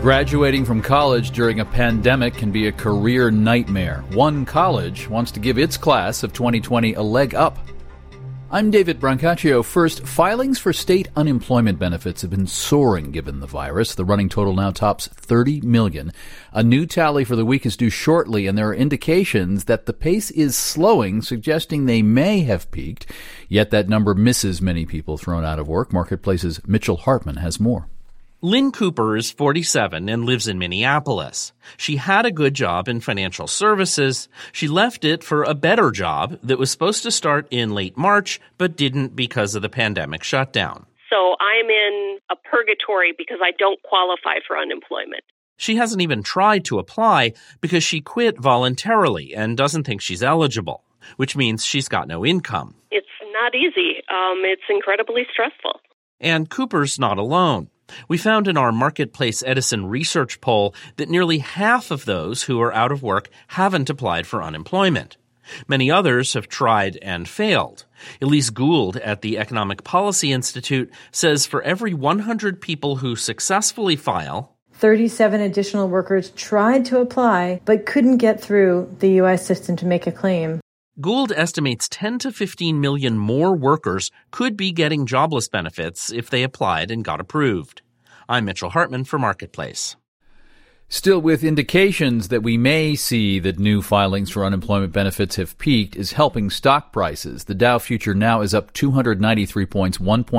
Graduating from college during a pandemic can be a career nightmare. One college wants to give its class of 2020 a leg up. I'm David Brancaccio. First, filings for state unemployment benefits have been soaring given the virus. The running total now tops 30 million. A new tally for the week is due shortly, and there are indications that the pace is slowing, suggesting they may have peaked. Yet that number misses many people thrown out of work. Marketplace's Mitchell Hartman has more. Lynn Cooper is 47 and lives in Minneapolis. She had a good job in financial services. She left it for a better job that was supposed to start in late March, but didn't because of the pandemic shutdown. So I'm in a purgatory because I don't qualify for unemployment. She hasn't even tried to apply because she quit voluntarily and doesn't think she's eligible, which means she's got no income. It's not easy. It's incredibly stressful. And Cooper's not alone. We found in our Marketplace Edison research poll that nearly half of those who are out of work haven't applied for unemployment. Many others have tried and failed. Elise Gould at the Economic Policy Institute says for every 100 people who successfully file, 37 additional workers tried to apply but couldn't get through the U.S. system to make a claim. Gould estimates 10 to 15 million more workers could be getting jobless benefits if they applied and got approved. I'm Mitchell Hartman for Marketplace. Still, with indications that we may see that new filings for unemployment benefits have peaked, is helping stock prices. The Dow future now is up 293 points,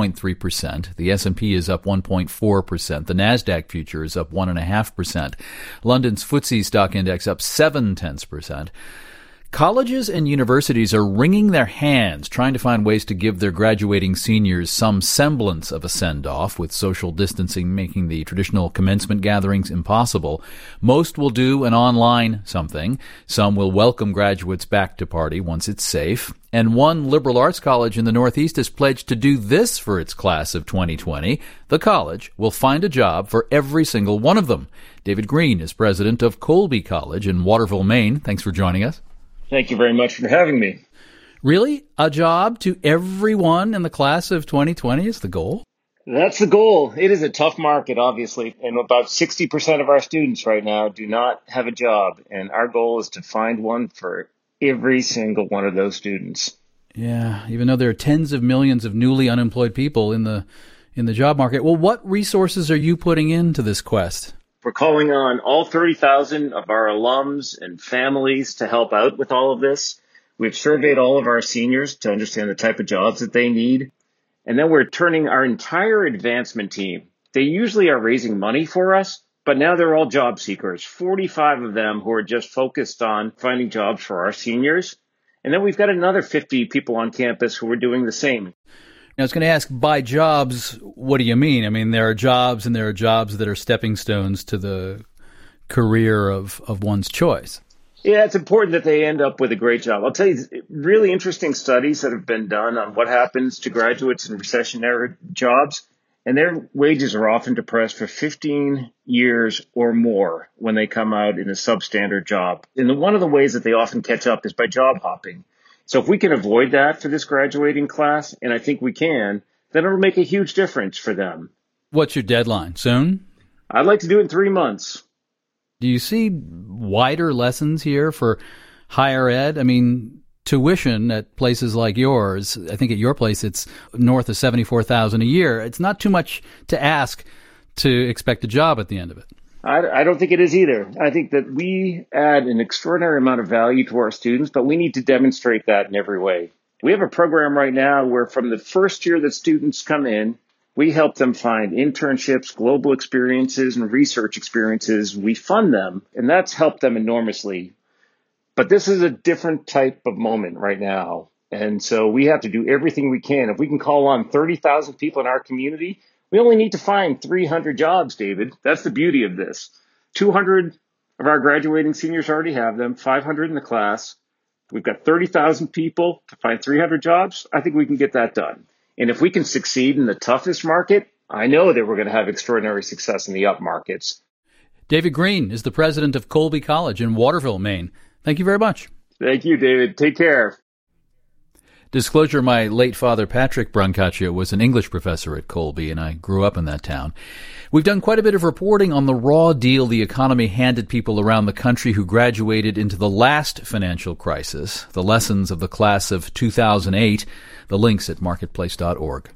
1.3%. The S&P is up 1.4%. The Nasdaq future is up 1.5%. London's FTSE stock index up 0.7%. Colleges and universities are wringing their hands trying to find ways to give their graduating seniors some semblance of a send-off, with social distancing making the traditional commencement gatherings impossible. Most will do an online something. Some will welcome graduates back to party once it's safe. And one liberal arts college in the Northeast has pledged to do this for its class of 2020. The college will find a job for every single one of them. David Green is president of Colby College in Waterville, Maine. Thanks for joining us. Thank you very much for having me. Really? A job to everyone in the class of 2020 is the goal? That's the goal. It is a tough market, obviously, and about 60% of our students right now do not have a job, and our goal is to find one for every single one of those students. Yeah, even though there are tens of millions of newly unemployed people in the job market. Well, what resources are you putting into this quest? We're calling on all 30,000 of our alums and families to help out with all of this. We've surveyed all of our seniors to understand the type of jobs that they need. And then we're turning our entire advancement team. They usually are raising money for us, but now they're all job seekers, 45 of them who are just focused on finding jobs for our seniors. And then we've got another 50 people on campus who are doing the same. Now, I was going to ask, by jobs, what do you mean? I mean, there are jobs and there are jobs that are stepping stones to the career of one's choice. Yeah, it's important that they end up with a great job. I'll tell you, really interesting studies that have been done on what happens to graduates in recessionary jobs, and their wages are often depressed for 15 years or more when they come out in a substandard job. And one of the ways that they often catch up is by job hopping. So if we can avoid that for this graduating class, and I think we can, then it'll make a huge difference for them. What's your deadline? Soon? I'd like to do it in 3 months. Do you see wider lessons here for higher ed? I mean, tuition at places like yours, I think at your place it's north of $74,000 a year. It's not too much to ask to expect a job at the end of it. I don't think it is either. I think that we add an extraordinary amount of value to our students, but we need to demonstrate that in every way. We have a program right now where from the first year that students come in, we help them find internships, global experiences, and research experiences. We fund them, and that's helped them enormously. But this is a different type of moment right now. And so we have to do everything we can. If we can call on 30,000 people in our community, we only need to find 300 jobs, David. That's the beauty of this. 200 of our graduating seniors already have them, 500 in the class. We've got 30,000 people to find 300 jobs. I think we can get that done. And if we can succeed in the toughest market, I know that we're going to have extraordinary success in the up markets. David Green is the president of Colby College in Waterville, Maine. Thank you very much. Thank you, David. Take care. Disclosure, my late father, Patrick Brancaccio, was an English professor at Colby, and I grew up in that town. We've done quite a bit of reporting on the raw deal the economy handed people around the country who graduated into the last financial crisis, the lessons of the class of 2008. The link's at marketplace.org.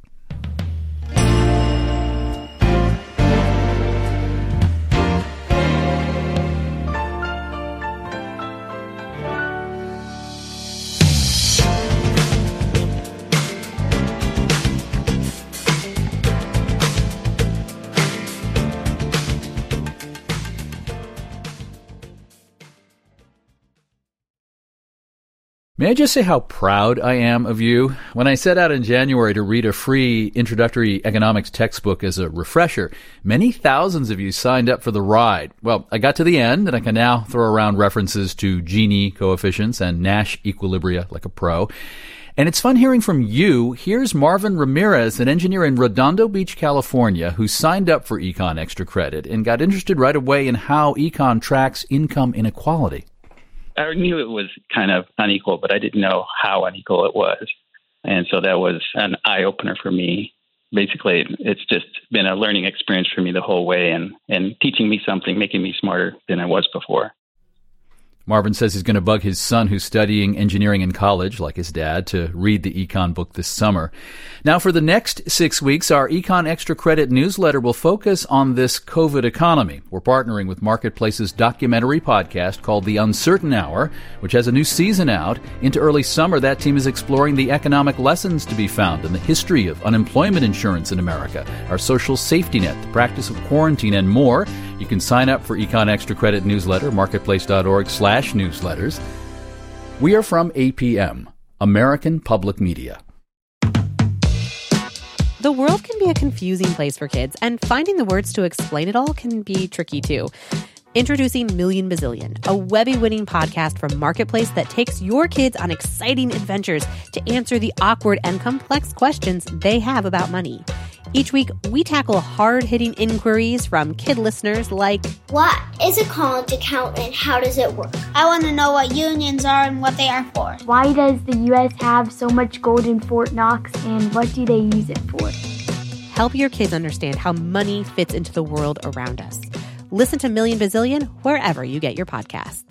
May I just say how proud I am of you? When I set out in January to read a free introductory economics textbook as a refresher, many thousands of you signed up for the ride. Well, I got to the end, and I can now throw around references to Gini coefficients and Nash equilibria like a pro. And it's fun hearing from you. Here's Marvin Ramirez, an engineer in Redondo Beach, California, who signed up for Econ Extra Credit and got interested right away in how econ tracks income inequality. I knew it was kind of unequal, but I didn't know how unequal it was. And so that was an eye-opener for me. Basically, it's just been a learning experience for me the whole way and teaching me something, making me smarter than I was before. Marvin says he's going to bug his son, who's studying engineering in college, like his dad, to read the econ book this summer. Now, for the next 6 weeks, our Econ Extra Credit newsletter will focus on this COVID economy. We're partnering with Marketplace's documentary podcast called The Uncertain Hour, which has a new season out. Into early summer, that team is exploring the economic lessons to be found in the history of unemployment insurance in America, our social safety net, the practice of quarantine, and more. You can sign up for Econ Extra Credit newsletter, marketplace.org/newsletters. We are from APM, American Public Media. The world can be a confusing place for kids, and finding the words to explain it all can be tricky too. Introducing Million Bazillion, a Webby-winning podcast from Marketplace that takes your kids on exciting adventures to answer the awkward and complex questions they have about money. Each week, we tackle hard-hitting inquiries from kid listeners like, what is a college account and how does it work? I want to know what unions are and what they are for. Why does the U.S. have so much gold in Fort Knox, and what do they use it for? Help your kids understand how money fits into the world around us. Listen to Million Bazillion wherever you get your podcasts.